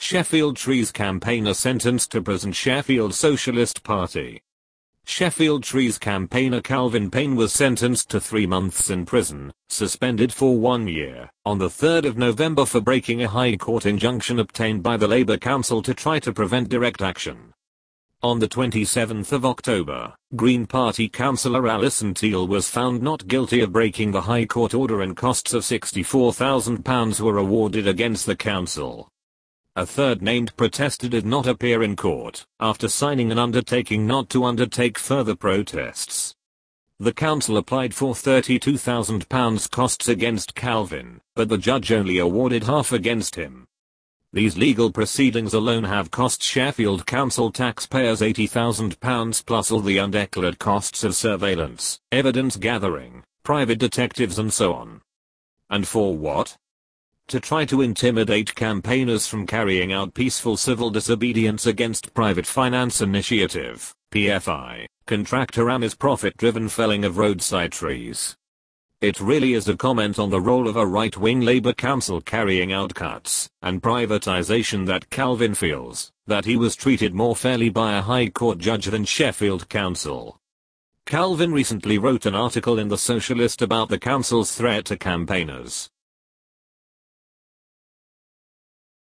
Sheffield Trees campaigner sentenced to prison. Sheffield Socialist Party. Sheffield Trees campaigner Calvin Payne was sentenced to 3 months in prison, suspended for 1 year, on the 3rd of November for breaking a High Court injunction obtained by the Labour Council to try to prevent direct action. On the 27th of October, Green Party councillor Alison Teal was found not guilty of breaking the High Court order and costs of £64,000 were awarded against the council. A third named protester did not appear in court, after signing an undertaking not to undertake further protests. The council applied for £32,000 costs against Calvin, but the judge only awarded half against him. These legal proceedings alone have cost Sheffield Council taxpayers £80,000 plus all the undeclared costs of surveillance, evidence gathering, private detectives and so on. And for what? To try to intimidate campaigners from carrying out peaceful civil disobedience against Private Finance Initiative, PFI, contractor Amma's profit-driven felling of roadside trees. It really is a comment on the role of a right-wing Labour council carrying out cuts and privatisation that Calvin feels that he was treated more fairly by a High Court judge than Sheffield Council. Calvin recently wrote an article in The Socialist about the council's threat to campaigners.